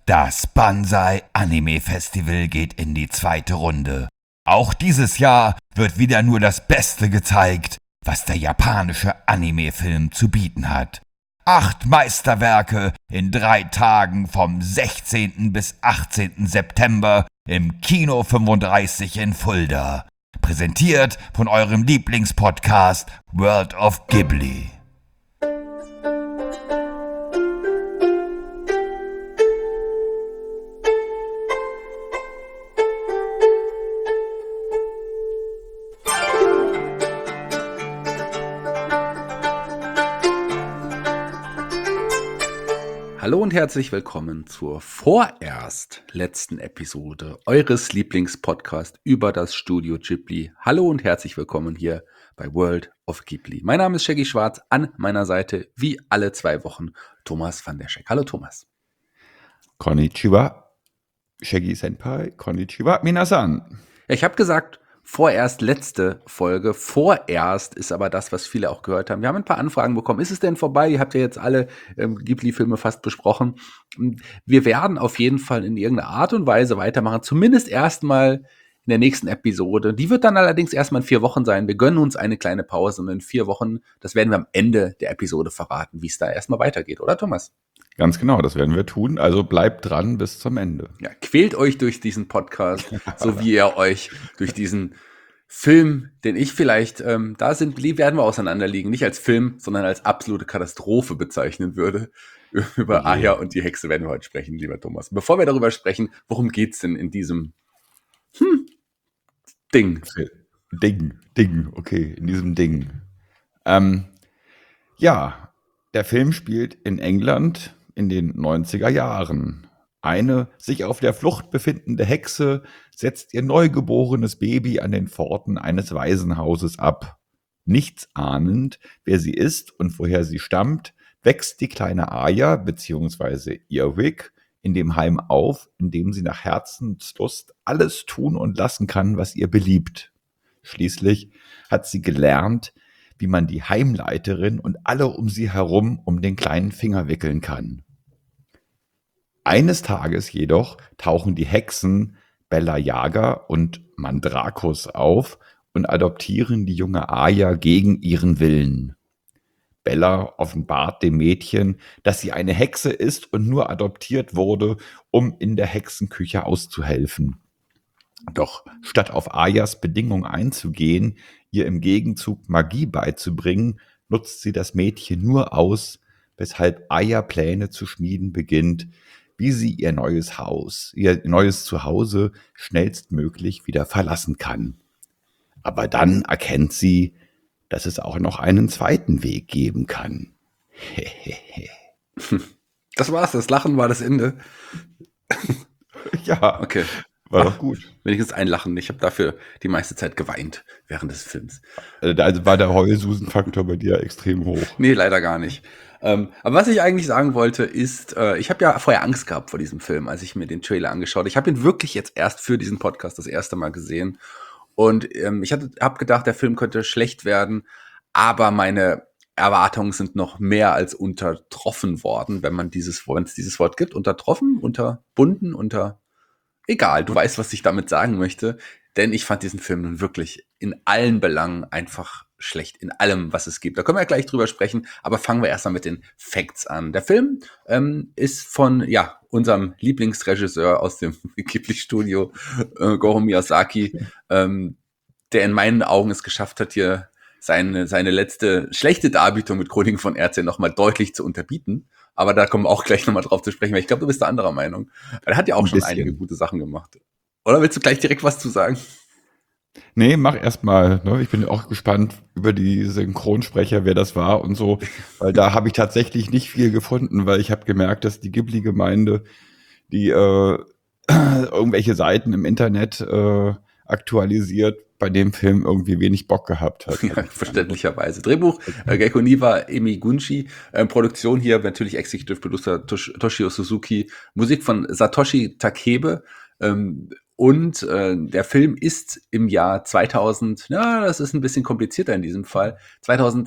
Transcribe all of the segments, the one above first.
Das Banzai Anime Festival geht in die zweite Runde. Auch dieses Jahr wird wieder nur das Beste gezeigt, was der japanische Anime-Film zu bieten hat. 8 Meisterwerke in 3 Tagen vom 16. bis 18. September im Kino 35 in Fulda. Präsentiert von eurem Lieblingspodcast World of Ghibli. Hallo und herzlich willkommen zur vorerst letzten Episode eures Lieblingspodcasts über das Studio Ghibli. Hallo und herzlich willkommen hier bei World of Ghibli. Mein Name ist Shaggy Schwarz, an meiner Seite wie alle 2 Wochen Thomas van der Scheck. Hallo Thomas. Konnichiwa, Shaggy Senpai, konnichiwa, minasan. Ja, ich habe gesagt, vorerst letzte Folge. Vorerst ist aber das, was viele auch gehört haben. Wir haben ein paar Anfragen bekommen. Ist es denn vorbei? Ihr habt ja jetzt alle Ghibli-Filme fast besprochen. Wir werden auf jeden Fall in irgendeiner Art und Weise weitermachen. Zumindest erstmal in der nächsten Episode. Die wird dann allerdings erstmal in 4 Wochen sein. Wir gönnen uns eine kleine Pause und in 4 Wochen, das werden wir am Ende der Episode verraten, wie es da erstmal weitergeht. Oder Thomas? Ganz genau, das werden wir tun. Also bleibt dran bis zum Ende. Ja, quält euch durch diesen Podcast, so wie ihr euch durch diesen Film, den ich vielleicht, werden wir auseinanderliegen, nicht als Film, sondern als absolute Katastrophe bezeichnen würde. Über Aya und die Hexe werden wir heute sprechen, lieber Thomas. Bevor wir darüber sprechen, worum geht's denn in diesem Ding? Okay, in diesem Ding. Ja, der Film spielt in England in den 90er Jahren. Eine sich auf der Flucht befindende Hexe setzt ihr neugeborenes Baby an den Pforten eines Waisenhauses ab. Nichts ahnend, wer sie ist und woher sie stammt, wächst die kleine Aya bzw. Earwig in dem Heim auf, in dem sie nach Herzenslust alles tun und lassen kann, was ihr beliebt. Schließlich hat sie gelernt, wie man die Heimleiterin und alle um sie herum um den kleinen Finger wickeln kann. Eines Tages jedoch tauchen die Hexen Bella Yaga und Mandrakus auf und adoptieren die junge Aya gegen ihren Willen. Bella offenbart dem Mädchen, dass sie eine Hexe ist und nur adoptiert wurde, um in der Hexenküche auszuhelfen. Doch statt auf Ayas Bedingung einzugehen, ihr im Gegenzug Magie beizubringen, nutzt sie das Mädchen nur aus, weshalb Aya Pläne zu schmieden beginnt, wie sie ihr neues Zuhause schnellstmöglich wieder verlassen kann. Aber dann erkennt sie, dass es auch noch einen zweiten Weg geben kann. Das war's, das Lachen war das Ende. Ja, okay. War doch gut. Wenigstens ein Lachen. Ich habe dafür die meiste Zeit geweint während des Films. Also war der Heulsusen-Faktor bei dir extrem hoch. Nee, leider gar nicht. Aber was ich eigentlich sagen wollte, ist, ich habe ja vorher Angst gehabt vor diesem Film, als ich mir den Trailer angeschaut habe. Ich habe ihn wirklich jetzt erst für diesen Podcast das erste Mal gesehen. Und ich habe gedacht, der Film könnte schlecht werden, aber meine Erwartungen sind noch mehr als untertroffen worden, wenn es dieses Wort gibt. Untertroffen, unterbunden, egal, du weißt, was ich damit sagen möchte, denn ich fand diesen Film nun wirklich in allen Belangen einfach schlecht, in allem, was es gibt. Da können wir ja gleich drüber sprechen, aber fangen wir erstmal mit den Facts an. Der Film ist von unserem Lieblingsregisseur aus dem Ghibli-Studio, Goro Miyazaki, der in meinen Augen es geschafft hat, hier seine letzte schlechte Darbietung mit Chroniken von Erze nochmal deutlich zu unterbieten. Aber da kommen wir auch gleich nochmal drauf zu sprechen, weil ich glaube, du bist da anderer Meinung. Er hat ja auch schon einige gute Sachen gemacht. Oder willst du gleich direkt was zu sagen? Nee, mach erst mal. Ne? Ich bin auch gespannt über die Synchronsprecher, wer das war und so. Weil da habe ich tatsächlich nicht viel gefunden, weil ich habe gemerkt, dass die Ghibli-Gemeinde, die irgendwelche Seiten im Internet aktualisiert, bei dem Film irgendwie wenig Bock gehabt hat. Ja, verständlicherweise. Drehbuch Geiko Niwa, Emi Gunshi, Produktion hier natürlich Executive Producer Toshio Suzuki, Musik von Satoshi Takebe und der Film ist im Jahr 2000, das ist ein bisschen komplizierter in diesem Fall,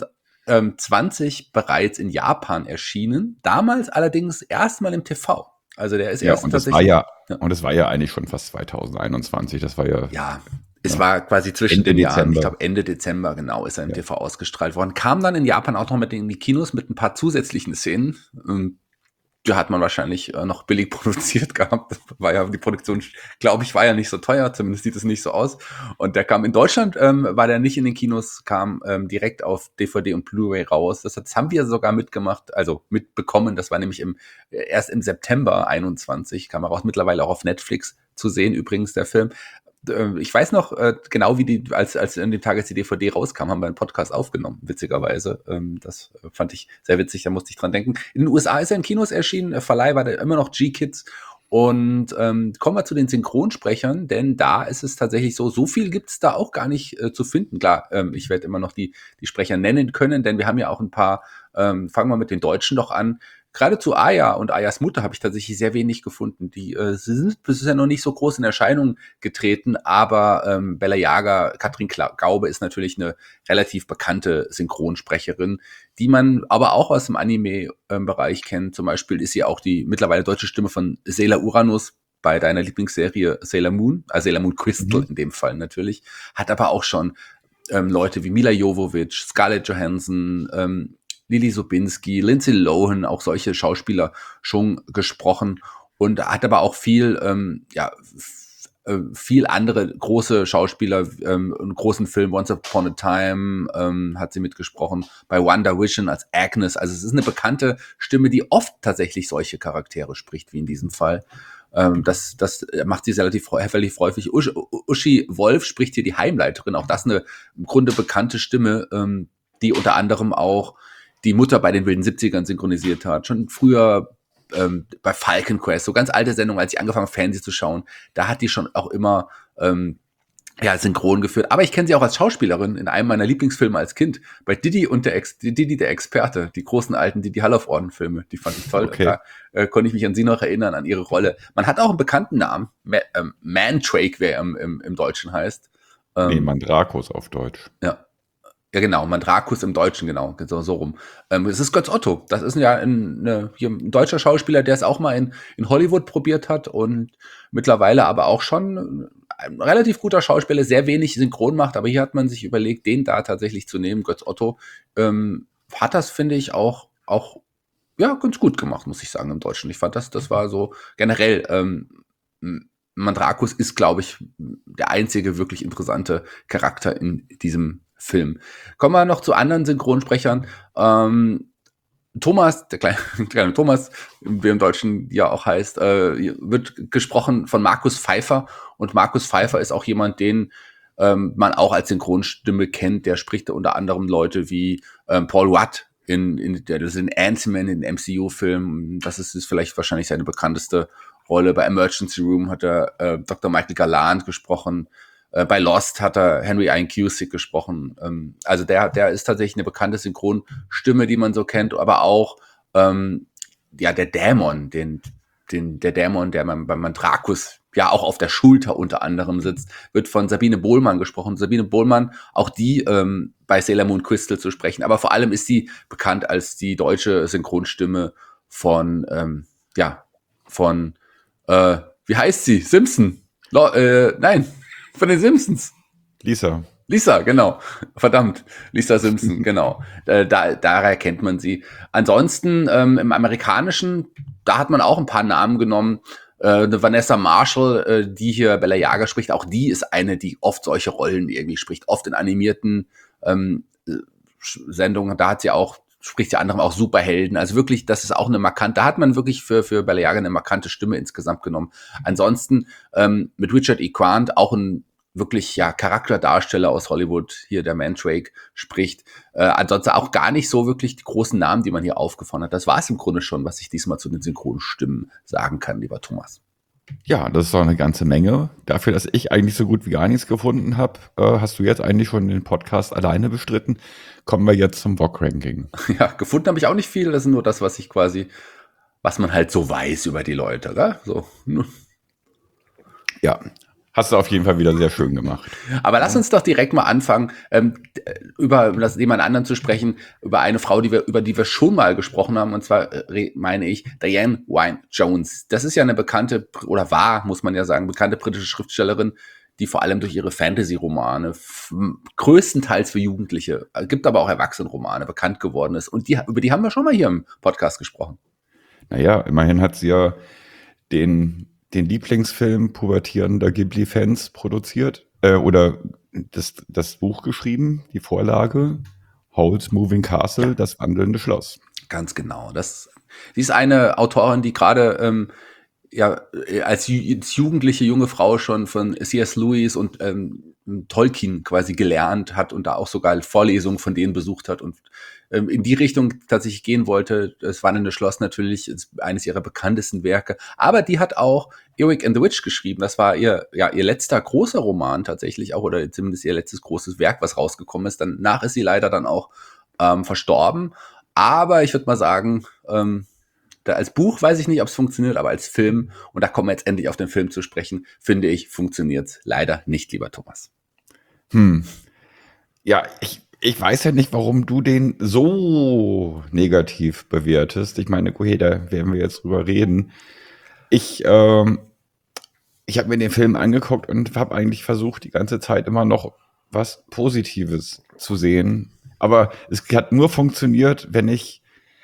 2020 bereits in Japan erschienen, damals allerdings erstmal im TV. Also der ist Ja, erst tatsächlich. und es war ja eigentlich schon fast 2021. Das war ja, Ja, es war quasi zwischen Ende den Jahren. Ich Dezember. glaube, Ende Dezember, genau, ist er im Ja. TV ausgestrahlt worden. Kam dann in Japan auch noch mit in die Kinos mit ein paar zusätzlichen Szenen. Die hat man wahrscheinlich noch billig produziert gehabt. War ja die Produktion, glaube ich, war ja nicht so teuer. Zumindest sieht es nicht so aus. Und der kam in Deutschland, war der nicht in den Kinos, kam direkt auf DVD und Blu-ray raus. Das haben wir sogar mitgemacht, also mitbekommen. Das war nämlich erst im September 21, kam er raus. Mittlerweile auch auf Netflix zu sehen, übrigens, der Film. Ich weiß noch genau, wie als an dem Tag, als die DVD rauskam, haben wir einen Podcast aufgenommen, witzigerweise. Das fand ich sehr witzig, da musste ich dran denken. In den USA ist er in Kinos erschienen, Verleih war da immer noch G-Kids. Und kommen wir zu den Synchronsprechern, denn da ist es tatsächlich so viel gibt es da auch gar nicht zu finden. Klar, ich werde immer noch die Sprecher nennen können, denn wir haben ja auch ein paar, fangen wir mit den Deutschen doch an. Gerade zu Aya und Ayas Mutter habe ich tatsächlich sehr wenig gefunden. Sie sind bisher noch nicht so groß in Erscheinung getreten, aber Bella Yaga, Katrin Gaube ist natürlich eine relativ bekannte Synchronsprecherin, die man aber auch aus dem Anime-Bereich kennt. Zum Beispiel ist sie auch die mittlerweile deutsche Stimme von Sailor Uranus bei deiner Lieblingsserie Sailor Moon, Sailor Moon Crystal in dem Fall natürlich, hat aber auch schon Leute wie Mila Jovovich, Scarlett Johansson, Lili Sobinski, Lindsay Lohan, auch solche Schauspieler schon gesprochen und hat aber auch viel andere große Schauspieler, einen großen Film, Once Upon a Time, hat sie mitgesprochen, bei Wonder Vision als Agnes. Also es ist eine bekannte Stimme, die oft tatsächlich solche Charaktere spricht, wie in diesem Fall. Das macht sie relativ häufig. Uschi Wolf spricht hier die Heimleiterin. Auch das eine im Grunde bekannte Stimme, die unter anderem auch die Mutter bei den wilden 70ern synchronisiert hat. Schon früher bei Falcon Quest, so ganz alte Sendungen, als ich angefangen habe, Fernsehen zu schauen, da hat die schon auch immer synchron geführt. Aber ich kenne sie auch als Schauspielerin in einem meiner Lieblingsfilme als Kind, bei Didi der Experte, die großen alten Didi Hallof-Orden-Filme, die fand ich toll. Okay. Da konnte ich mich an sie noch erinnern, an ihre Rolle. Man hat auch einen bekannten Namen, Mandrake, wer im Deutschen heißt. Nee, Mandrakus auf Deutsch. Ja, genau, Mandrakus im Deutschen, genau, so rum. Es ist Götz Otto. Das ist ja ein deutscher Schauspieler, der es auch mal in Hollywood probiert hat und mittlerweile aber auch schon ein relativ guter Schauspieler, sehr wenig synchron macht, aber hier hat man sich überlegt, den da tatsächlich zu nehmen, Götz Otto. Hat das, finde ich, auch ja, ganz gut gemacht, muss ich sagen, im Deutschen. Ich fand das war so generell, Mandrakus ist, glaube ich, der einzige wirklich interessante Charakter in diesem Film. Kommen wir noch zu anderen Synchronsprechern. Thomas, der kleine Thomas, wie im Deutschen ja auch heißt, wird gesprochen von Markus Pfeiffer. Und Markus Pfeiffer ist auch jemand, den man auch als Synchronstimme kennt. Der spricht unter anderem Leute wie Paul Rudd das ist in Ant-Man, in den MCU-Film. Das ist vielleicht wahrscheinlich seine bekannteste Rolle. Bei Emergency Room hat er Dr. Michael Gallant gesprochen. Bei Lost hat er Henry Ian Cusick gesprochen. Also der ist tatsächlich eine bekannte Synchronstimme, die man so kennt, aber auch der Dämon, der Dämon, der beim Mandrakus ja auch auf der Schulter unter anderem sitzt, wird von Sabine Bohlmann gesprochen. Sabine Bohlmann, auch die bei Sailor Moon Crystal zu sprechen, aber vor allem ist sie bekannt als die deutsche Synchronstimme von wie heißt sie? Simpson? Nein. Von den Simpsons. Lisa, genau. Verdammt. Lisa Simpson, genau. Daher kennt man sie. Ansonsten im Amerikanischen, da hat man auch ein paar Namen genommen. Eine Vanessa Marshall, die hier Bella Yaga spricht, auch die ist eine, die oft solche Rollen irgendwie spricht. Oft in animierten Sendungen. Da spricht sie anderem auch Superhelden. Also wirklich, das ist auch da hat man wirklich für Bella Yaga eine markante Stimme insgesamt genommen. Ansonsten mit Richard E. Grant, auch ein wirklich Charakterdarsteller aus Hollywood, hier der Mandrake spricht. Ansonsten auch gar nicht so wirklich die großen Namen, die man hier aufgefahren hat. Das war es im Grunde schon, was ich diesmal zu den Synchronstimmen sagen kann, lieber Thomas. Ja, das ist doch eine ganze Menge. Dafür, dass ich eigentlich so gut wie gar nichts gefunden habe, hast du jetzt eigentlich schon den Podcast alleine bestritten. Kommen wir jetzt zum VOG-Ranking. Ja, gefunden habe ich auch nicht viel. Das ist nur das, was man halt so weiß über die Leute, oder? So. Ja, Hast du auf jeden Fall wieder sehr schön gemacht. Aber lass uns doch direkt mal anfangen, über jemand anderen zu sprechen, über eine Frau, über die wir schon mal gesprochen haben, und zwar meine ich Diane Wynne Jones. Das ist ja eine bekannte, oder war, muss man ja sagen, bekannte britische Schriftstellerin, die vor allem durch ihre Fantasy-Romane größtenteils für Jugendliche, gibt aber auch Erwachsenenromane, bekannt geworden ist. Und über die haben wir schon mal hier im Podcast gesprochen. Naja, immerhin hat sie ja den Lieblingsfilm pubertierender Ghibli-Fans produziert oder das Buch geschrieben, die Vorlage, Howl's Moving Castle, das wandelnde Schloss. Ganz genau. Sie ist eine Autorin, die gerade als jugendliche junge Frau schon von C.S. Lewis und Tolkien quasi gelernt hat und da auch sogar Vorlesungen von denen besucht hat und in die Richtung tatsächlich gehen wollte. Das Wandelnde Schloss natürlich ist eines ihrer bekanntesten Werke. Aber die hat auch Earwig and the Witch geschrieben. Das war ihr letzter großer Roman tatsächlich auch, oder zumindest ihr letztes großes Werk, was rausgekommen ist. Danach ist sie leider dann auch verstorben. Aber ich würde mal sagen, als Buch weiß ich nicht, ob es funktioniert, aber als Film, und da kommen wir jetzt endlich auf den Film zu sprechen, finde ich, funktioniert es leider nicht, lieber Thomas. Ja, ich weiß ja nicht, warum du den so negativ bewertest. Ich meine, okay, da werden wir jetzt drüber reden. Ich habe mir den Film angeguckt und habe eigentlich versucht, die ganze Zeit immer noch was Positives zu sehen. Aber es hat nur funktioniert, wenn ich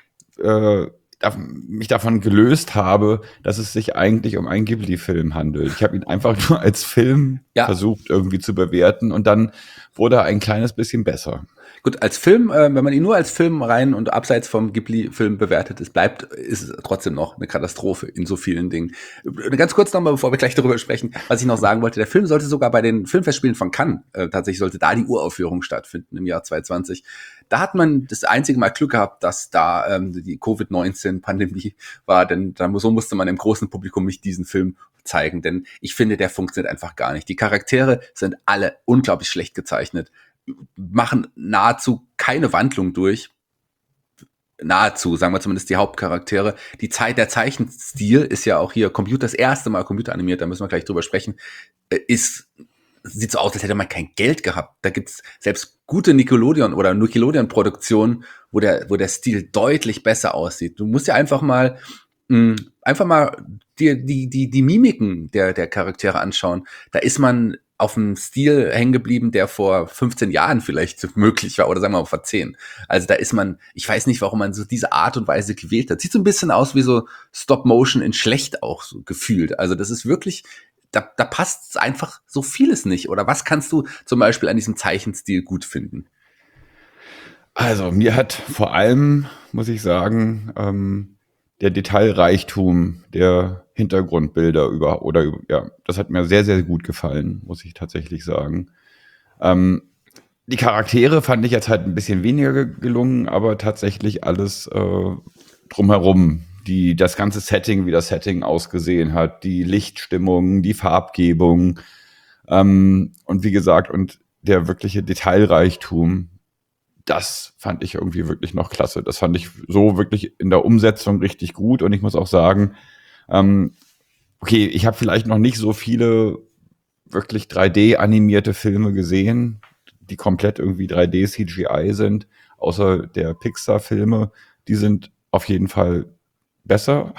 mich davon gelöst habe, dass es sich eigentlich um einen Ghibli-Film handelt. Ich habe ihn einfach nur als Film versucht irgendwie zu bewerten und dann wurde er ein kleines bisschen besser. Gut, als Film, wenn man ihn nur als Film rein und abseits vom Ghibli-Film bewertet, ist es trotzdem noch eine Katastrophe in so vielen Dingen. Ganz kurz nochmal, bevor wir gleich darüber sprechen, was ich noch sagen wollte. Der Film sollte sogar bei den Filmfestspielen von Cannes, tatsächlich sollte da die Uraufführung stattfinden im Jahr 2020. Da hat man das einzige Mal Glück gehabt, dass da die Covid-19-Pandemie war, denn so musste man im großen Publikum nicht diesen Film zeigen, denn ich finde, der funktioniert einfach gar nicht. Die Charaktere sind alle unglaublich schlecht gezeichnet, machen nahezu keine Wandlung durch. Nahezu, sagen wir zumindest die Hauptcharaktere. Der Zeichenstil ist ja auch hier das erste Mal computeranimiert, da müssen wir gleich drüber sprechen, sieht so aus, als hätte man kein Geld gehabt. Da gibt's selbst gute Nickelodeon-Produktionen, wo der Stil deutlich besser aussieht. Du musst ja einfach mal dir die Mimiken der Charaktere anschauen. Da ist man auf einem Stil hängen geblieben, der vor 15 Jahren vielleicht möglich war, oder sagen wir mal vor 10. Also da ist man, ich weiß nicht, warum man so diese Art und Weise gewählt hat. Sieht so ein bisschen aus wie so Stop-Motion in schlecht auch so gefühlt. Also das ist wirklich, da passt einfach so vieles nicht. Oder was kannst du zum Beispiel an diesem Zeichenstil gut finden? Also mir hat vor allem, muss ich sagen, der Detailreichtum der Hintergrundbilder das hat mir sehr, sehr gut gefallen, muss ich tatsächlich sagen. Die Charaktere fand ich jetzt halt ein bisschen weniger gelungen, aber tatsächlich alles drumherum. Das ganze Setting, wie das Setting ausgesehen hat, die Lichtstimmung, die Farbgebung und wie gesagt, und der wirkliche Detailreichtum, das fand ich irgendwie wirklich noch klasse. Das fand ich so wirklich in der Umsetzung richtig gut. Und ich muss auch sagen, okay, ich habe vielleicht noch nicht so viele wirklich 3D-animierte Filme gesehen, die komplett irgendwie 3D-CGI sind, außer der Pixar-Filme. Die sind auf jeden Fall besser.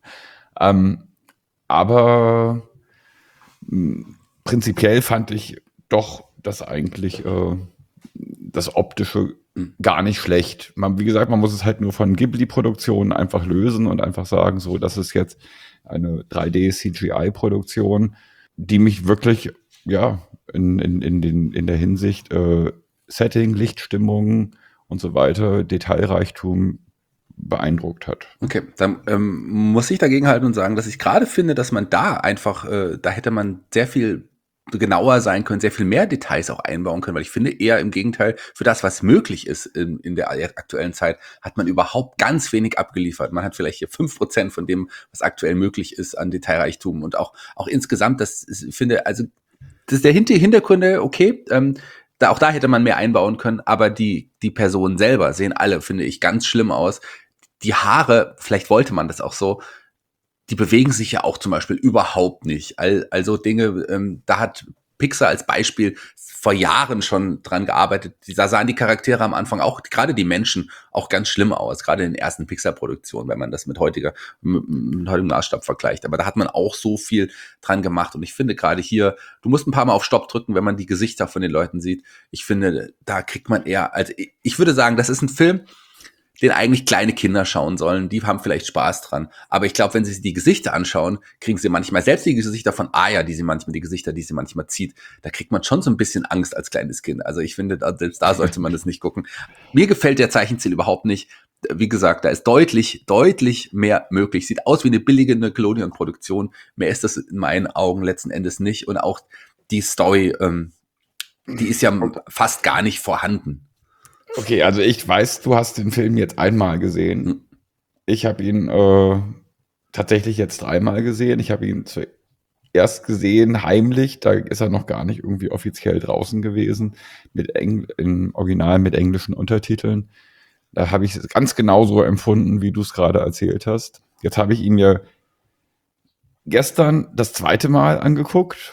Aber prinzipiell fand ich doch, dass eigentlich das Optische gar nicht schlecht. Wie gesagt, man muss es halt nur von Ghibli-Produktionen einfach lösen und einfach sagen, so, das ist jetzt eine 3D-CGI-Produktion, die mich wirklich, in der Hinsicht Setting, Lichtstimmung und so weiter, Detailreichtum beeindruckt hat. Okay, dann muss ich dagegen halten und sagen, dass ich gerade finde, dass man da einfach, da hätte man sehr viel genauer sein können, sehr viel mehr Details auch einbauen können, weil ich finde eher im Gegenteil, für das, was möglich ist in der aktuellen Zeit, hat man überhaupt ganz wenig abgeliefert. Man hat vielleicht hier 5% von dem, was aktuell möglich ist an Detailreichtum und auch insgesamt, ich finde, also das ist der Hintergründe, okay, auch da hätte man mehr einbauen können, aber die Personen selber sehen alle, finde ich, ganz schlimm aus. Die Haare, vielleicht wollte man das auch so, die bewegen sich ja auch zum Beispiel überhaupt nicht. Also Dinge, da hat Pixar als Beispiel vor Jahren schon dran gearbeitet. Da sahen die Charaktere am Anfang auch, gerade die Menschen, auch ganz schlimm aus, gerade in den ersten Pixar-Produktionen, wenn man das mit heutigem Maßstab vergleicht. Aber da hat man auch so viel dran gemacht. Und ich finde gerade hier, du musst ein paar Mal auf Stopp drücken, wenn man die Gesichter von den Leuten sieht. Ich finde, da kriegt man eher, also ich würde sagen, das ist ein Film, den eigentlich kleine Kinder schauen sollen. Die haben vielleicht Spaß dran. Aber ich glaube, wenn sie sich die Gesichter anschauen, kriegen sie manchmal, selbst die Gesichter von Aya, die sie manchmal zieht, da kriegt man schon so ein bisschen Angst als kleines Kind. Also ich finde, selbst da sollte man das nicht gucken. Mir gefällt der Zeichenstil überhaupt nicht. Wie gesagt, da ist deutlich mehr möglich. Sieht aus wie eine billige Nickelodeon-Produktion. Mehr ist das in meinen Augen letzten Endes nicht. Und auch die Story, die ist ja fast gar nicht vorhanden. Okay, also ich weiß, du hast den Film jetzt einmal gesehen. Ich habe ihn tatsächlich jetzt 3-mal gesehen. Ich habe ihn zuerst gesehen, heimlich. Da ist er noch gar nicht irgendwie offiziell draußen gewesen, im Original mit englischen Untertiteln. Da habe ich es ganz genauso empfunden, wie du es gerade erzählt hast. Jetzt habe ich ihn mir gestern das 2. Mal angeguckt.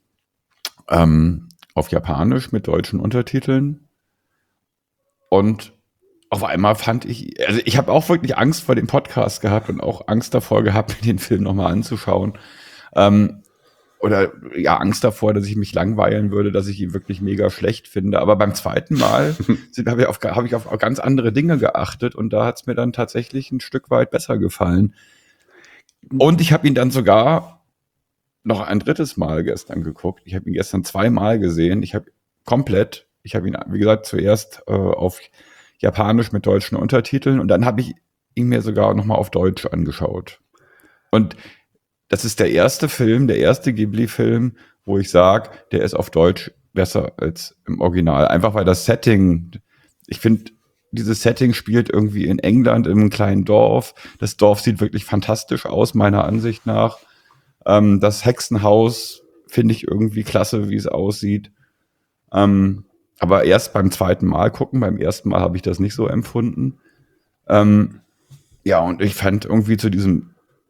Auf Japanisch mit deutschen Untertiteln. Und auf einmal fand ich, also ich habe auch wirklich Angst vor dem Podcast gehabt und auch Angst davor gehabt, mir den Film nochmal anzuschauen. Oder ja, Angst davor, dass ich mich langweilen würde, dass ich ihn wirklich mega schlecht finde. Aber beim 2. Mal habe ich auf ganz andere Dinge geachtet und da hat es mir dann tatsächlich ein Stück weit besser gefallen. Und ich habe ihn dann sogar noch ein 3. Mal gestern geguckt. Ich habe ihn gestern 2 Mal gesehen. Ich habe ihn, wie gesagt, zuerst auf Japanisch mit deutschen Untertiteln und dann habe ich ihn mir sogar nochmal auf Deutsch angeschaut. Und das ist der erste Ghibli-Film, wo ich sage, der ist auf Deutsch besser als im Original. Einfach weil das Setting, ich finde, dieses Setting spielt irgendwie in England, in einem kleinen Dorf. Das Dorf sieht wirklich fantastisch aus, meiner Ansicht nach. Das Hexenhaus finde ich irgendwie klasse, wie es aussieht. Aber erst beim 2. Mal gucken, beim 1. Mal habe ich das nicht so empfunden. Ja, und ich fand irgendwie zu diesem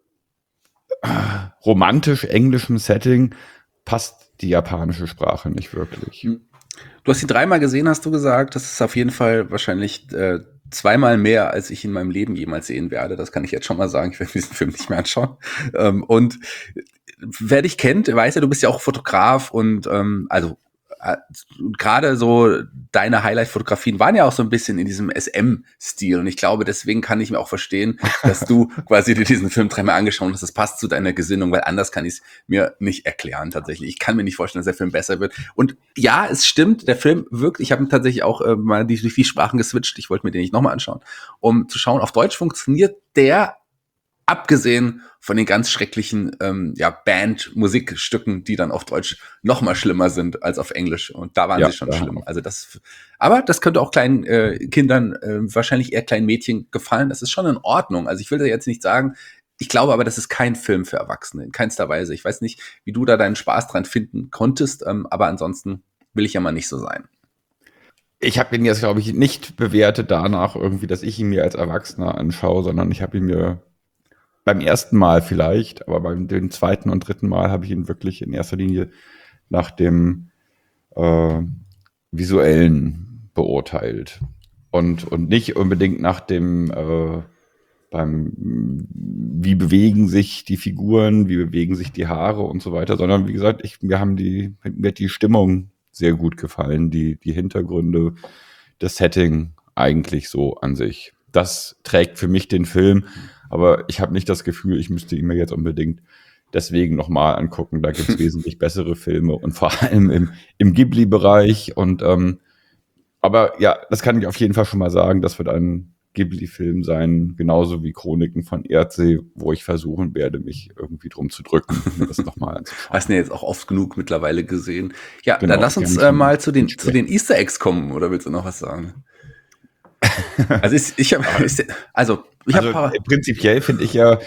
romantisch-englischen Setting passt die japanische Sprache nicht wirklich. Du hast ihn 3-mal gesehen, hast du gesagt. Das ist auf jeden Fall wahrscheinlich 2-mal mehr, als ich in meinem Leben jemals sehen werde. Das kann ich jetzt schon mal sagen. Ich werde diesen Film nicht mehr anschauen. Und wer dich kennt, weiß ja, du bist ja auch Fotograf und gerade so deine Highlight-Fotografien waren ja auch so ein bisschen in diesem SM-Stil und ich glaube, deswegen kann ich mir auch verstehen, dass du quasi dir diesen Film 3-mal angeschaut hast. Das passt zu deiner Gesinnung, weil anders kann ich es mir nicht erklären tatsächlich. Ich kann mir nicht vorstellen, dass der Film besser wird. Und ja, es stimmt, der Film wirkt, ich habe ihn tatsächlich auch mal durch die Sprachen geswitcht, ich wollte mir den nicht nochmal anschauen, um zu schauen, auf Deutsch funktioniert der, abgesehen von den ganz schrecklichen Band-Musikstücken, die dann auf Deutsch noch mal schlimmer sind als auf Englisch. Und da waren sie schon schlimm. Also aber das könnte auch kleinen Kindern, wahrscheinlich eher kleinen Mädchen gefallen. Das ist schon in Ordnung. Also ich will da jetzt nicht sagen, ich glaube aber, das ist kein Film für Erwachsene, in keinster Weise. Ich weiß nicht, wie du da deinen Spaß dran finden konntest, aber ansonsten will ich ja mal nicht so sein. Ich habe ihn jetzt, glaube ich, nicht bewertet danach irgendwie, dass ich ihn mir als Erwachsener anschaue, sondern ich habe ihn mir beim 1. Mal vielleicht, aber beim dem 2. und 3. Mal habe ich ihn wirklich in erster Linie nach dem Visuellen beurteilt und nicht unbedingt nach dem wie bewegen sich die Figuren, wie bewegen sich die Haare und so weiter, sondern wie gesagt, mir hat die Stimmung sehr gut gefallen, die Hintergründe, das Setting eigentlich so an sich. Das trägt für mich den Film. Aber ich habe nicht das Gefühl, ich müsste ihn mir jetzt unbedingt deswegen nochmal angucken. Da gibt es wesentlich bessere Filme und vor allem im Ghibli-Bereich. Aber ja, das kann ich auf jeden Fall schon mal sagen. Das wird ein Ghibli-Film sein, genauso wie Chroniken von Erdsee, wo ich versuchen werde, mich irgendwie drum zu drücken, mir das nochmal anzuschauen. Hast du ja jetzt auch oft genug mittlerweile gesehen. Ja, genau, dann lass uns mal zu den Easter Eggs kommen. Oder willst du noch was sagen? Also prinzipiell finde ich ja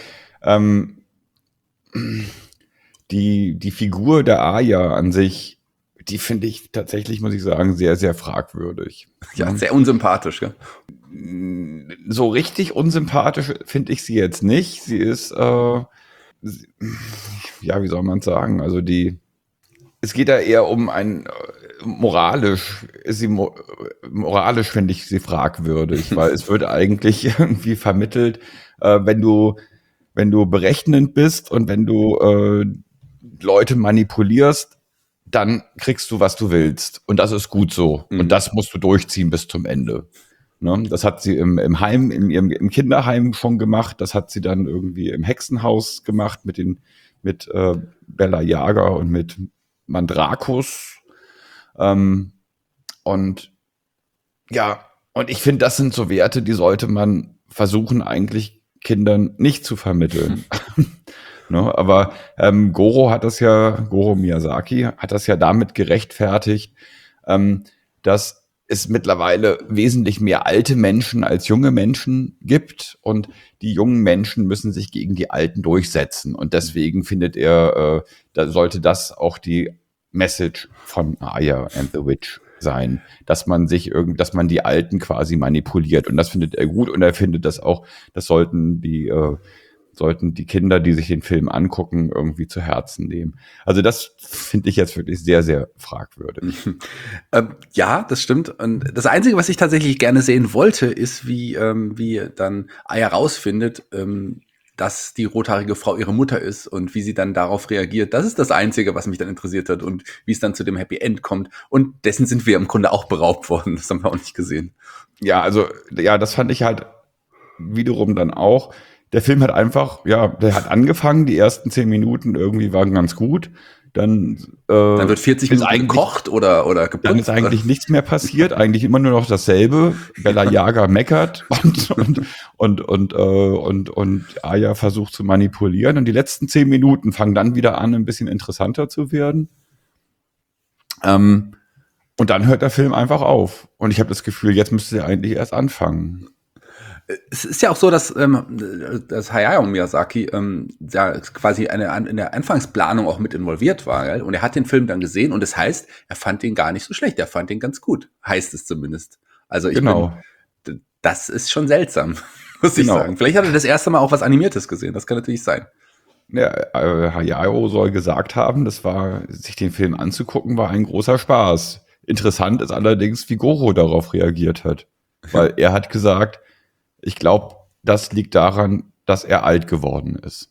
die Figur der Aya an sich, die finde ich tatsächlich, muss ich sagen, sehr, sehr fragwürdig. Ja, sehr unsympathisch, ja. So richtig unsympathisch finde ich sie jetzt nicht. Sie ist ja, wie soll man sagen? Also es geht da eher um moralisch finde ich sie fragwürdig, weil es wird eigentlich irgendwie vermittelt, wenn du berechnend bist und wenn du Leute manipulierst, dann kriegst du, was du willst. Und das ist gut so. Und das musst du durchziehen bis zum Ende. Ne? Das hat sie im Heim, im Kinderheim schon gemacht. Das hat sie dann irgendwie im Hexenhaus gemacht mit Bella Yaga und mit Mandrakos. Und ja, und ich finde, das sind so Werte, die sollte man versuchen, eigentlich Kindern nicht zu vermitteln. Ne, aber Goro Miyazaki hat das ja damit gerechtfertigt, dass es mittlerweile wesentlich mehr alte Menschen als junge Menschen gibt und die jungen Menschen müssen sich gegen die Alten durchsetzen. Und deswegen findet er, da sollte das auch die Message von Aya and the Witch sein, dass man die Alten quasi manipuliert. Und das findet er gut und er findet das auch, das sollten die Kinder, die sich den Film angucken, irgendwie zu Herzen nehmen. Also das finde ich jetzt wirklich sehr, sehr fragwürdig. Ja, das stimmt. Und das Einzige, was ich tatsächlich gerne sehen wollte, ist, wie dann Aya rausfindet, dass die rothaarige Frau ihre Mutter ist und wie sie dann darauf reagiert. Das ist das Einzige, was mich dann interessiert hat und wie es dann zu dem Happy End kommt. Und dessen sind wir im Grunde auch beraubt worden. Das haben wir auch nicht gesehen. Ja, also, ja, das fand ich halt wiederum dann auch. Der Film hat einfach, ja, der hat angefangen, die ersten 10 Minuten irgendwie waren ganz gut. Dann wird 40 Minuten gekocht oder geputzt. Dann ist eigentlich nichts mehr passiert, eigentlich immer nur noch dasselbe. Bella Yaga meckert und Aya versucht zu manipulieren. Und die letzten 10 Minuten fangen dann wieder an, ein bisschen interessanter zu werden. Und dann hört der Film einfach auf. Und ich habe das Gefühl, jetzt müsste er eigentlich erst anfangen. Es ist ja auch so, dass Hayao Miyazaki ja quasi in der Anfangsplanung auch mit involviert war. Gell? Und er hat den Film dann gesehen und das heißt, er fand ihn gar nicht so schlecht. Er fand ihn ganz gut, heißt es zumindest. Also das ist schon seltsam, muss ich sagen. Vielleicht hat er das erste Mal auch was Animiertes gesehen. Das kann natürlich sein. Ja, Hayao soll gesagt haben, sich den Film anzugucken, war ein großer Spaß. Interessant ist allerdings, wie Goro darauf reagiert hat. Weil er hat gesagt, ich glaube, das liegt daran, dass er alt geworden ist.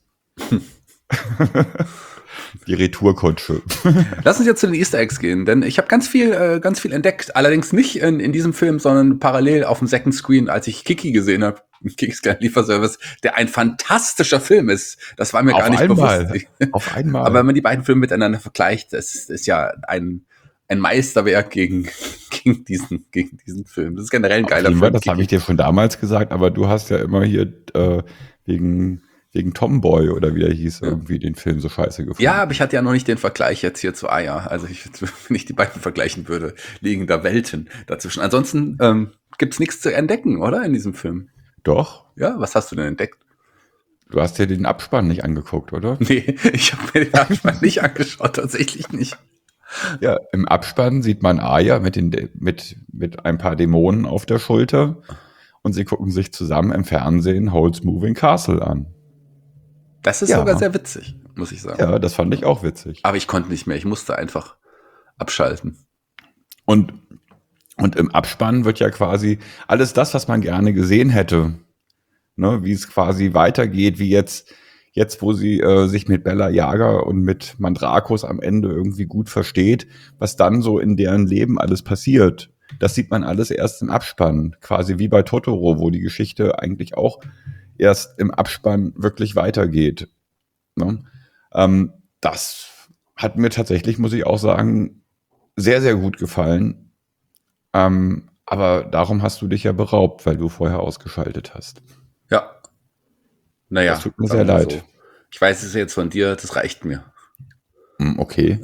Die Retourkutsche. Lass uns jetzt zu den Easter Eggs gehen, denn ich habe ganz viel entdeckt. Allerdings nicht in diesem Film, sondern parallel auf dem Second Screen, als ich Kiki gesehen habe. Kikis kleiner Lieferservice, der ein fantastischer Film ist. Das war mir gar nicht bewusst. Auf einmal. Aber wenn man die beiden Filme miteinander vergleicht, das ist ja ein Meisterwerk gegen diesen Film. Das ist generell ein geiler Film. Das habe ich dir schon damals gesagt, aber du hast ja immer hier wegen Tomboy oder wie der hieß, irgendwie den Film so scheiße gefunden. Ja, aber ich hatte ja noch nicht den Vergleich jetzt hier zu Aya. Also wenn ich die beiden vergleichen würde, liegen da Welten dazwischen. Ansonsten gibt's nichts zu entdecken, oder, in diesem Film? Doch. Ja, was hast du denn entdeckt? Du hast dir den Abspann nicht angeguckt, oder? Nee, ich habe mir den Abspann nicht angeschaut, tatsächlich nicht. Ja, im Abspann sieht man Aya mit ein paar Dämonen auf der Schulter und sie gucken sich zusammen im Fernsehen Howl's Moving Castle an. Das ist sogar sehr witzig, muss ich sagen. Ja, das fand ich auch witzig. Aber ich konnte nicht mehr, ich musste einfach abschalten. Und im Abspann wird ja quasi alles das, was man gerne gesehen hätte, ne, wie es quasi weitergeht, wie jetzt wo sie sich mit Bella Yaga und mit Mandrakos am Ende irgendwie gut versteht, was dann so in deren Leben alles passiert. Das sieht man alles erst im Abspann, quasi wie bei Totoro, wo die Geschichte eigentlich auch erst im Abspann wirklich weitergeht. Ne? Das hat mir tatsächlich, muss ich auch sagen, sehr, sehr gut gefallen. Aber darum hast du dich ja beraubt, weil du vorher ausgeschaltet hast. Ja. Naja. Das tut mir sehr leid. So. Ich weiß es jetzt von dir, das reicht mir. Okay.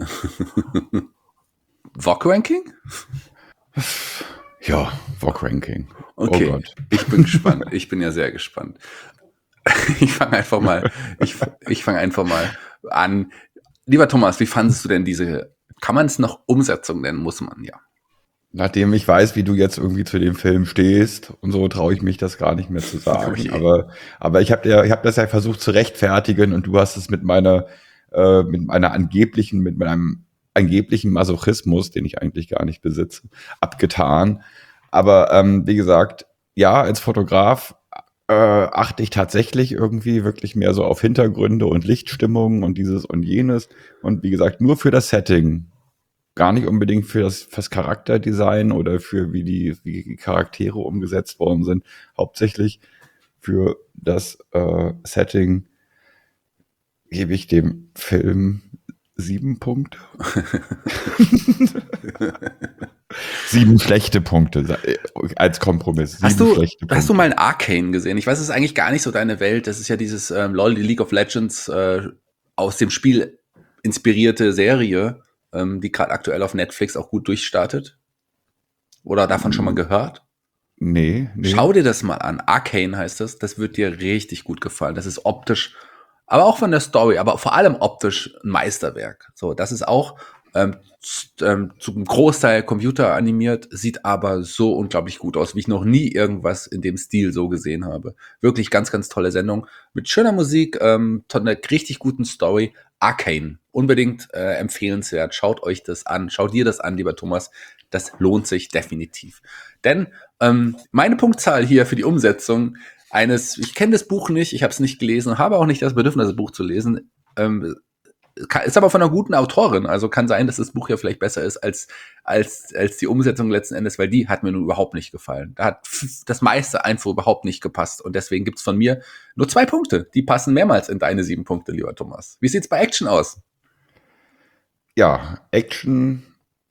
VOG-Ranking? Ja, VOG-Ranking. Okay, oh Gott. Ich bin gespannt. Ich bin ja sehr gespannt. Ich fange einfach mal an. Lieber Thomas, wie fandest du denn kann man es noch Umsetzung nennen? Muss man, ja. Nachdem ich weiß, wie du jetzt irgendwie zu dem Film stehst und so, traue ich mich das gar nicht mehr zu sagen. Okay. Aber ich hab das ja versucht zu rechtfertigen und du hast es mit meinem angeblichen Masochismus, den ich eigentlich gar nicht besitze, abgetan. Aber wie gesagt, ja, als Fotograf achte ich tatsächlich irgendwie wirklich mehr so auf Hintergründe und Lichtstimmung und dieses und jenes. Und wie gesagt, nur für das Setting. Gar nicht unbedingt fürs Charakterdesign oder für wie die Charaktere umgesetzt worden sind. Hauptsächlich für das Setting gebe ich dem Film 7 Punkte. 7 schlechte Punkte als Kompromiss. 7 schlechte Punkte. Hast du mal ein Arcane gesehen? Ich weiß, es ist eigentlich gar nicht so deine Welt. Das ist ja dieses LOL, die League of Legends aus dem Spiel inspirierte Serie, die gerade aktuell auf Netflix auch gut durchstartet. Oder davon schon mal gehört? Nee. Schau dir das mal an. Arcane heißt das. Das wird dir richtig gut gefallen. Das ist optisch, aber auch von der Story, aber vor allem optisch ein Meisterwerk. So, das ist auch zum Großteil computeranimiert, sieht aber so unglaublich gut aus, wie ich noch nie irgendwas in dem Stil so gesehen habe. Wirklich ganz, ganz tolle Sendung mit schöner Musik, einer richtig guten Story. Arcane, unbedingt empfehlenswert. Schaut euch das an. Schaut dir das an, lieber Thomas. Das lohnt sich definitiv. Denn meine Punktzahl hier für die Umsetzung ich kenne das Buch nicht, ich habe es nicht gelesen, habe auch nicht das Bedürfnis, das Buch zu lesen, ist aber von einer guten Autorin, also kann sein, dass das Buch ja vielleicht besser ist als die Umsetzung letzten Endes, weil die hat mir nun überhaupt nicht gefallen. Da hat das meiste einfach überhaupt nicht gepasst und deswegen gibt's von mir nur 2 Punkte. Die passen mehrmals in deine 7 Punkte, lieber Thomas. Wie sieht's bei Action aus? Ja, Action.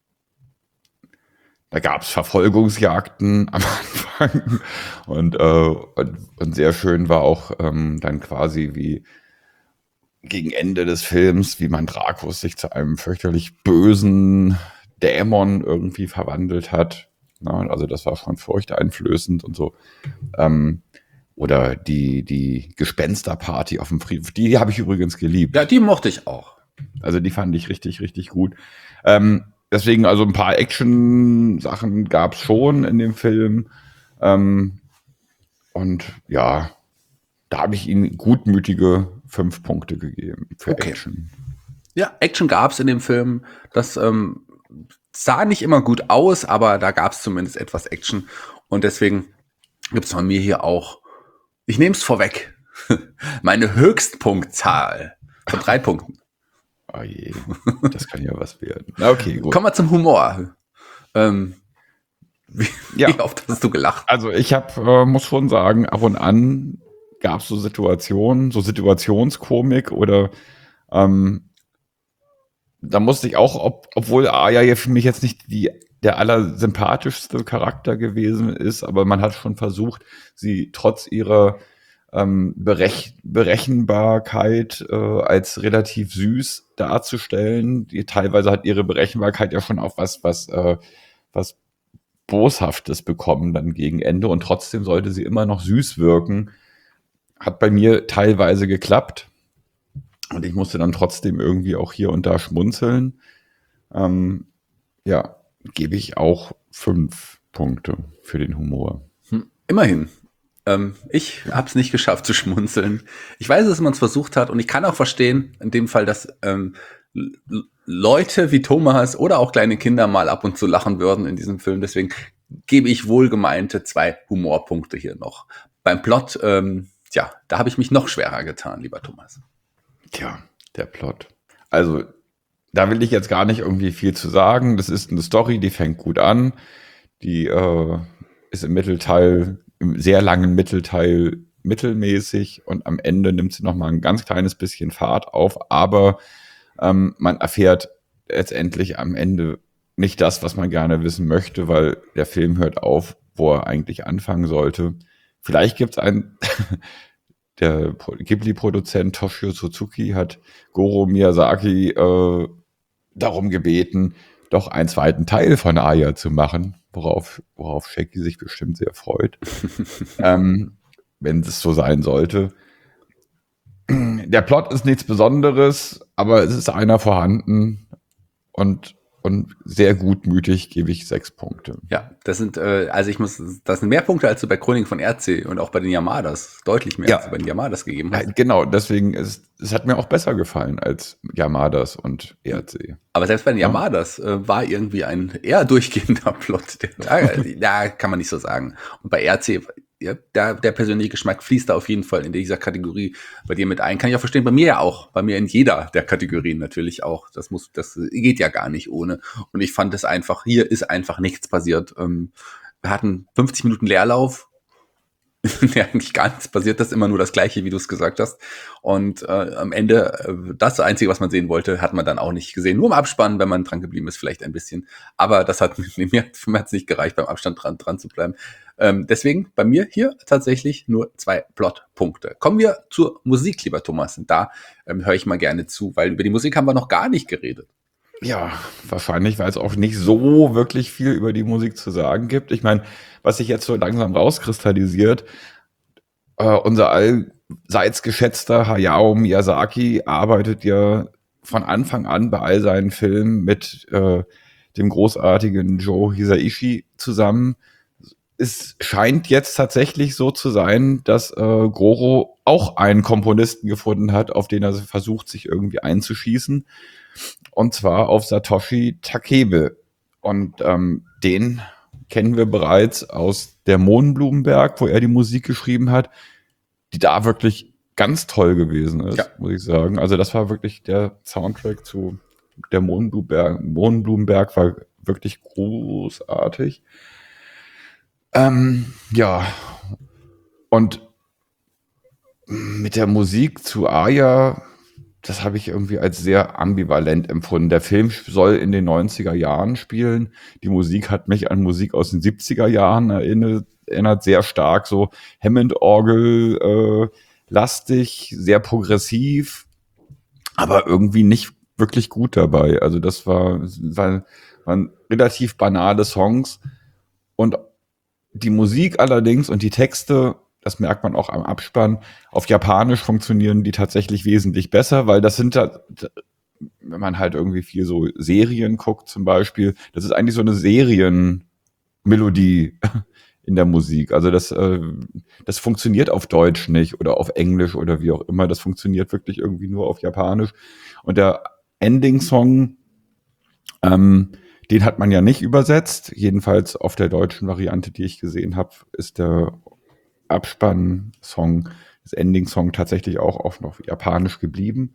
Da gab's Verfolgungsjagden am Anfang und sehr schön war auch dann quasi wie gegen Ende des Films, wie man Dracos sich zu einem fürchterlich bösen Dämon irgendwie verwandelt hat. Na, also das war schon furchteinflößend und so. Oder die Gespensterparty auf dem Friedhof, die habe ich übrigens geliebt. Ja, die mochte ich auch. Also die fand ich richtig, richtig gut. Deswegen, also ein paar Action-Sachen gab es schon in dem Film. Und ja, da habe ich ihnen gutmütige 5 Punkte gegeben für Action. Ja, Action gab's in dem Film. Das sah nicht immer gut aus, aber da gab's zumindest etwas Action. Und deswegen gibt's von mir hier auch, ich nehme es vorweg, meine Höchstpunktzahl von 3 Punkten. Oh je, das kann ja was werden. Okay, gut. Kommen wir zum Humor. Wie oft hast du gelacht? Also ich muss schon sagen, ab und an gab es so Situationen, so Situationskomik oder da musste ich auch, obwohl Aya ja für mich jetzt nicht der allersympathischste Charakter gewesen ist, aber man hat schon versucht, sie trotz ihrer Berechenbarkeit als relativ süß darzustellen. Teilweise hat ihre Berechenbarkeit ja schon auch was Boshaftes bekommen dann gegen Ende und trotzdem sollte sie immer noch süß wirken. Hat bei mir teilweise geklappt und ich musste dann trotzdem irgendwie auch hier und da schmunzeln. Ja, gebe ich auch 5 Punkte für den Humor. Immerhin. Ich habe es nicht geschafft zu schmunzeln. Ich weiß, dass man es versucht hat und ich kann auch verstehen, in dem Fall, dass Leute wie Thomas oder auch kleine Kinder mal ab und zu lachen würden in diesem Film. Deswegen gebe ich wohlgemeinte 2 Humorpunkte hier noch. Beim Plot, da habe ich mich noch schwerer getan, lieber Thomas. Tja, der Plot. Also, da will ich jetzt gar nicht irgendwie viel zu sagen. Das ist eine Story, die fängt gut an. Die ist im sehr langen Mittelteil mittelmäßig und am Ende nimmt sie noch mal ein ganz kleines bisschen Fahrt auf, aber man erfährt letztendlich am Ende nicht das, was man gerne wissen möchte, weil der Film hört auf, wo er eigentlich anfangen sollte. Vielleicht gibt's der Ghibli-Produzent Toshio Suzuki hat Goro Miyazaki darum gebeten, doch einen zweiten Teil von Aya zu machen, worauf Shaggy sich bestimmt sehr freut, wenn es so sein sollte. Der Plot ist nichts Besonderes, aber es ist einer vorhanden und und sehr gutmütig gebe ich 6 Punkte. Ja, das sind mehr Punkte als du bei Chronik von RC und auch bei den Yamadas. Deutlich mehr, als du bei den Yamadas gegeben hast. Genau, deswegen, es hat mir auch besser gefallen als Yamadas und ERC. Aber selbst bei den Yamadas war irgendwie ein eher durchgehender Plot. Da kann man nicht so sagen. Und bei RC, der persönliche Geschmack fließt da auf jeden Fall in dieser Kategorie bei dir mit ein. Kann ich auch verstehen, bei mir ja auch. Bei mir in jeder der Kategorien natürlich auch. Das geht ja gar nicht ohne. Und ich fand es einfach, hier ist einfach nichts passiert. Wir hatten 50 Minuten Leerlauf. Ja, eigentlich gar nichts passiert, das ist immer nur das Gleiche, wie du es gesagt hast. Und am Ende, das Einzige, was man sehen wollte, hat man dann auch nicht gesehen. Nur im Abspann, wenn man dran geblieben ist, vielleicht ein bisschen. Aber das hat mir hat's nicht gereicht, beim Abstand dran zu bleiben. Deswegen bei mir hier tatsächlich nur 2 Plotpunkte. Kommen wir zur Musik, lieber Thomas. Und da höre ich mal gerne zu, weil über die Musik haben wir noch gar nicht geredet. Ja, wahrscheinlich, weil es auch nicht so wirklich viel über die Musik zu sagen gibt. Ich meine, was sich jetzt so langsam rauskristallisiert, unser allseits geschätzter Hayao Miyazaki arbeitet ja von Anfang an bei all seinen Filmen mit dem großartigen Joe Hisaishi zusammen. Es scheint jetzt tatsächlich so zu sein, dass Goro auch einen Komponisten gefunden hat, auf den er versucht, sich irgendwie einzuschießen. Und zwar auf Satoshi Takebe. Und den kennen wir bereits aus der Mohnblumenberg, wo er die Musik geschrieben hat, die da wirklich ganz toll gewesen ist, muss ich sagen. Also das war wirklich der Soundtrack zu der Mohnblumenberg war wirklich großartig. Ja, und mit der Musik zu Aya, das habe ich irgendwie als sehr ambivalent empfunden. Der Film soll in den 90er Jahren spielen. Die Musik hat mich an Musik aus den 70er Jahren erinnert sehr stark, so Hammond-Orgel, lastig, sehr progressiv, aber irgendwie nicht wirklich gut dabei. Also das waren relativ banale Songs und die Musik allerdings und die Texte, das merkt man auch am Abspann, auf Japanisch funktionieren die tatsächlich wesentlich besser, weil das sind, wenn man halt irgendwie viel so Serien guckt zum Beispiel, das ist eigentlich so eine Serienmelodie in der Musik. Also das funktioniert auf Deutsch nicht oder auf Englisch oder wie auch immer. Das funktioniert wirklich irgendwie nur auf Japanisch. Und der Ending-Song, den hat man ja nicht übersetzt. Jedenfalls auf der deutschen Variante, die ich gesehen habe, ist der Abspann-Song, das Ending-Song tatsächlich auch auf noch Japanisch geblieben.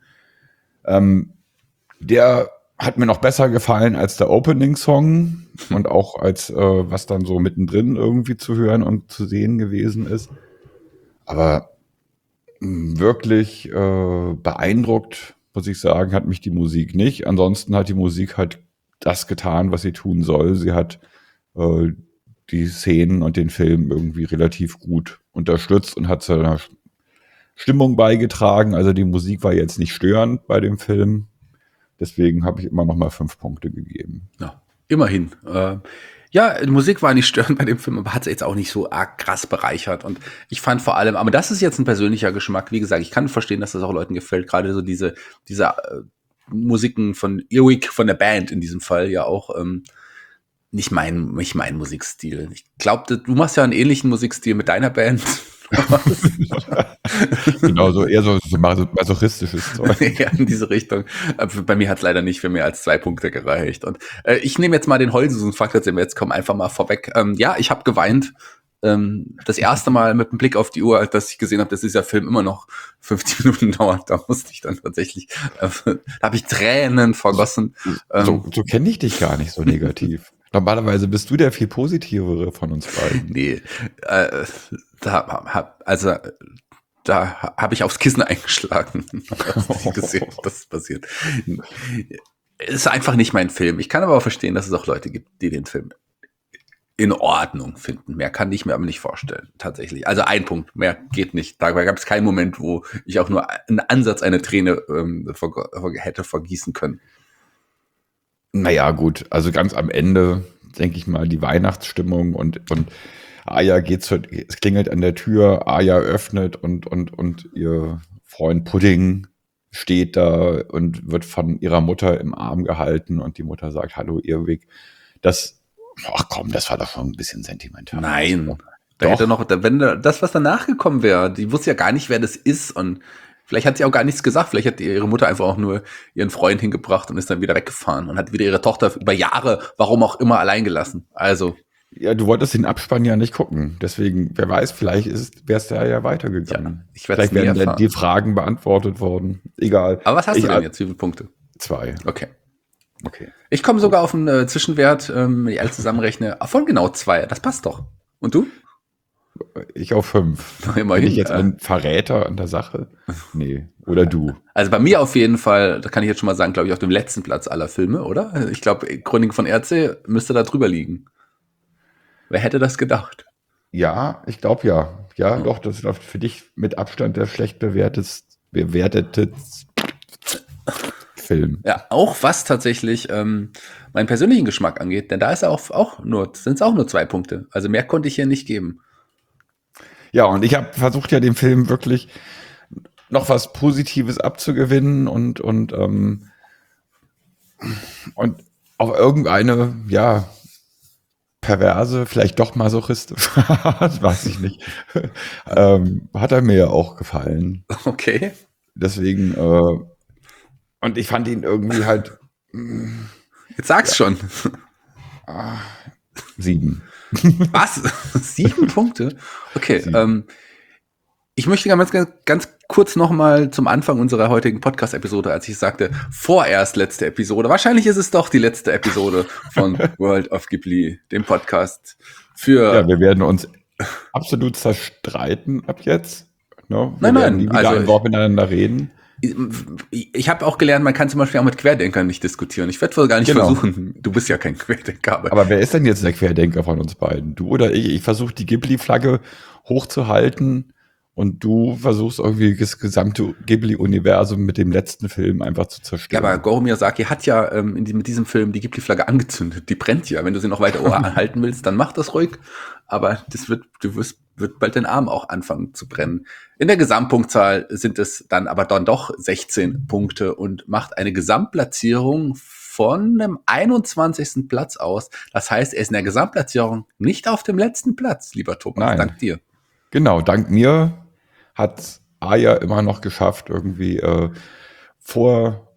Der hat mir noch besser gefallen als der Opening-Song und auch als was dann so mittendrin irgendwie zu hören und zu sehen gewesen ist. Aber wirklich beeindruckt, muss ich sagen, hat mich die Musik nicht. Ansonsten hat die Musik halt das getan, was sie tun soll. Sie hat die Szenen und den Film irgendwie relativ gut unterstützt und hat zu einer Stimmung beigetragen. Also die Musik war jetzt nicht störend bei dem Film. Deswegen habe ich immer noch mal 5 Punkte gegeben. Ja, immerhin. Ja, die Musik war nicht störend bei dem Film, aber hat es jetzt auch nicht so arg krass bereichert. Und ich fand vor allem, aber das ist jetzt ein persönlicher Geschmack. Wie gesagt, ich kann verstehen, dass das auch Leuten gefällt. Gerade so diese Musiken von Earwig, von der Band in diesem Fall ja auch nicht mein Musikstil. Ich glaube, du machst ja einen ähnlichen Musikstil mit deiner Band. Genau, so eher so masochistisches Zeug. Ja, in diese Richtung. Bei mir hat es leider nicht für mehr als 2 Punkte gereicht. Und ich nehme jetzt mal den Holzensusen-Faktor, den wir jetzt kommen, einfach mal vorweg. Ja, ich habe geweint. Das erste Mal mit dem Blick auf die Uhr, dass ich gesehen habe, dass dieser Film immer noch 50 Minuten dauert, da musste ich dann tatsächlich, da habe ich Tränen vergossen. So kenne ich dich gar nicht so negativ. Normalerweise bist du der viel positivere von uns beiden. Nee, da habe ich aufs Kissen eingeschlagen. Hast du gesehen, was passiert. Es ist einfach nicht mein Film. Ich kann aber auch verstehen, dass es auch Leute gibt, die den Film in Ordnung finden. Mehr kann ich mir aber nicht vorstellen, tatsächlich. Also 1 Punkt, mehr geht nicht. Da gab es keinen Moment, wo ich auch nur einen Ansatz eine Träne hätte vergießen können. Naja, gut, also ganz am Ende, denke ich mal, die Weihnachtsstimmung und Aya es klingelt an der Tür, Aya öffnet und ihr Freund Pudding steht da und wird von ihrer Mutter im Arm gehalten und die Mutter sagt, hallo, Irwig. Das war doch schon ein bisschen sentimental. Nein. Da Doch. hätte noch, wenn das, was danach gekommen wäre, die wusste ja gar nicht, wer das ist und vielleicht hat sie auch gar nichts gesagt. Vielleicht hat ihre Mutter einfach auch nur ihren Freund hingebracht und ist dann wieder weggefahren und hat wieder ihre Tochter über Jahre, warum auch immer, allein gelassen. Also. Ja, du wolltest den Abspann ja nicht gucken. Deswegen, wer weiß, vielleicht wäre es da ja weitergegangen. Ja, ich werde es nie Vielleicht wären erfahren. die Fragen beantwortet worden. Egal. Aber was hast du denn jetzt? Wie viele Punkte? 2. Okay. Okay. Ich komme sogar auf einen Zwischenwert, wenn ich alles zusammenrechne, von genau 2. Das passt doch. Und du? Ich auf 5. Immerhin, Bin ich jetzt ein Verräter an der Sache? Nee. Oder du? Also bei mir auf jeden Fall, da kann ich jetzt schon mal sagen, glaube ich, auf dem letzten Platz aller Filme, oder? Ich glaube, Chroniken von Erdsee müsste da drüber liegen. Wer hätte das gedacht? Ja, ich glaube ja. Ja, doch, das ist für dich mit Abstand der schlecht bewertete Film. Ja, auch was tatsächlich meinen persönlichen Geschmack angeht, denn da ist er sind es auch nur 2 Punkte. Also mehr konnte ich hier nicht geben. Ja, und ich habe versucht ja dem Film wirklich noch was Positives abzugewinnen und auf irgendeine, ja, perverse, vielleicht doch masochistisch, das weiß ich nicht, hat er mir ja auch gefallen. Okay. Deswegen, und ich fand ihn irgendwie halt Jetzt sag's schon. 7. Was? 7 Punkte? Okay. 7. Ich möchte ganz kurz nochmal zum Anfang unserer heutigen Podcast-Episode, als ich sagte, vorerst letzte Episode. Wahrscheinlich ist es doch die letzte Episode von World of Ghibli, dem Podcast Ja, wir werden uns absolut zerstreiten ab jetzt. Ne? Wir werden nie wieder ein Wort miteinander reden. Ich habe auch gelernt, man kann zum Beispiel auch mit Querdenkern nicht diskutieren. Ich werde wohl gar nicht versuchen. Du bist ja kein Querdenker. Aber wer ist denn jetzt der Querdenker von uns beiden? Du oder ich? Ich versuche die Ghibli-Flagge hochzuhalten und du versuchst irgendwie das gesamte Ghibli-Universum mit dem letzten Film einfach zu zerstören. Ja, aber Goro Miyazaki hat ja mit diesem Film die Ghibli-Flagge angezündet. Die brennt ja. Wenn du sie noch weiter halten willst, dann mach das ruhig. Aber wird bald den Arm auch anfangen zu brennen. In der Gesamtpunktzahl sind es dann aber dann doch 16 Punkte und macht eine Gesamtplatzierung von einem 21. Platz aus. Das heißt, er ist in der Gesamtplatzierung nicht auf dem letzten Platz, lieber Thomas. Nein. Dank dir. Genau, dank mir hat Aya immer noch geschafft, irgendwie vor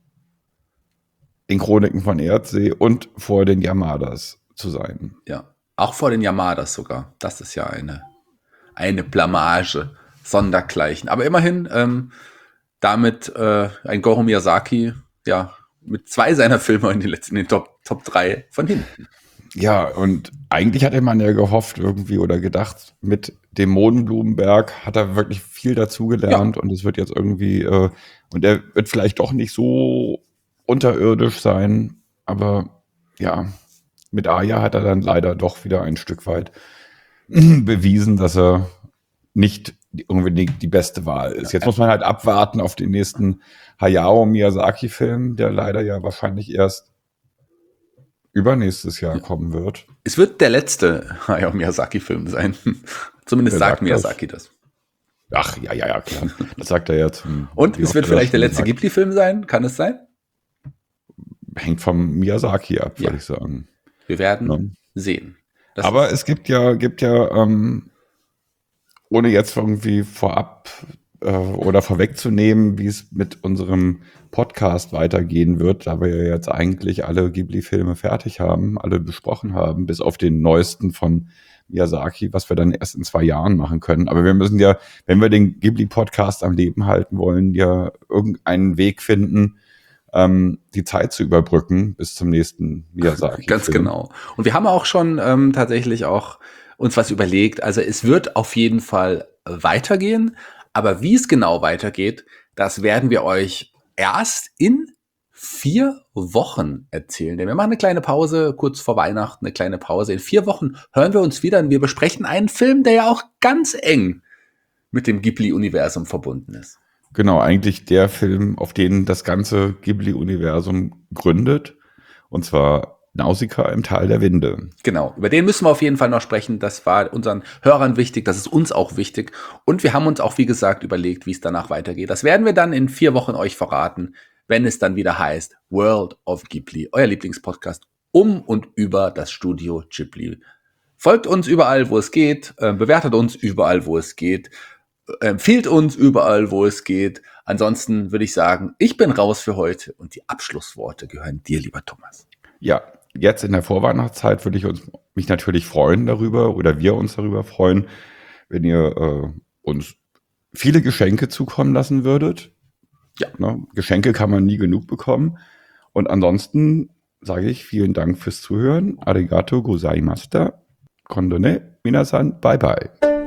den Chroniken von Erdsee und vor den Yamadas zu sein. Ja, auch vor den Yamadas sogar. Das ist ja eine Blamage, sondergleichen. Aber immerhin damit ein Goro Miyazaki, ja, mit 2 seiner Filme in den Top 3 von hinten. Ja, und eigentlich hatte man ja gehofft irgendwie oder gedacht, mit dem Mohnblumenberg hat er wirklich viel dazugelernt und es wird jetzt irgendwie, und er wird vielleicht doch nicht so unterirdisch sein, aber ja, mit Aya hat er dann leider doch wieder ein Stück weit bewiesen, dass er nicht unbedingt die beste Wahl ist. Jetzt muss man halt abwarten auf den nächsten Hayao Miyazaki-Film, der leider ja wahrscheinlich erst übernächstes Jahr kommen wird. Es wird der letzte Hayao Miyazaki-Film sein. Zumindest sagt Miyazaki das. Ach, ja, klar. Das sagt er ja zum... Und es wird vielleicht der letzte Ghibli-Film sein? Kann es sein? Hängt vom Miyazaki ab, würde ich sagen. Wir werden sehen. Aber es gibt ja, ohne jetzt irgendwie vorab oder vorwegzunehmen, wie es mit unserem Podcast weitergehen wird, da wir ja jetzt eigentlich alle Ghibli-Filme fertig haben, alle besprochen haben, bis auf den neuesten von Miyazaki, was wir dann erst in 2 Jahren machen können. Aber wir müssen ja, wenn wir den Ghibli-Podcast am Leben halten wollen, ja irgendeinen Weg finden, die Zeit zu überbrücken bis zum nächsten Miyazaki. Ganz genau. Und wir haben auch schon tatsächlich auch uns was überlegt. Also es wird auf jeden Fall weitergehen, aber wie es genau weitergeht, das werden wir euch erst in 4 Wochen erzählen. Denn wir machen eine kleine Pause, kurz vor Weihnachten, eine kleine Pause. In 4 Wochen hören wir uns wieder und wir besprechen einen Film, der ja auch ganz eng mit dem Ghibli-Universum verbunden ist. Genau, eigentlich der Film, auf den das ganze Ghibli-Universum gründet. Und zwar Nausicaa im Tal der Winde. Genau, über den müssen wir auf jeden Fall noch sprechen. Das war unseren Hörern wichtig, das ist uns auch wichtig. Und wir haben uns auch, wie gesagt, überlegt, wie es danach weitergeht. Das werden wir dann in 4 Wochen euch verraten, wenn es dann wieder heißt World of Ghibli, euer Lieblingspodcast um und über das Studio Ghibli. Folgt uns überall, wo es geht, bewertet uns überall, wo es geht, empfiehlt uns überall, wo es geht. Ansonsten würde ich sagen, ich bin raus für heute und die Abschlussworte gehören dir, lieber Thomas. Ja, jetzt in der Vorweihnachtszeit würde ich mich natürlich freuen darüber, oder wir uns darüber freuen, wenn ihr uns viele Geschenke zukommen lassen würdet. Ja. Ne? Geschenke kann man nie genug bekommen. Und ansonsten sage ich vielen Dank fürs Zuhören. Arigato gozaimashita. Kondone, minasan, bye bye.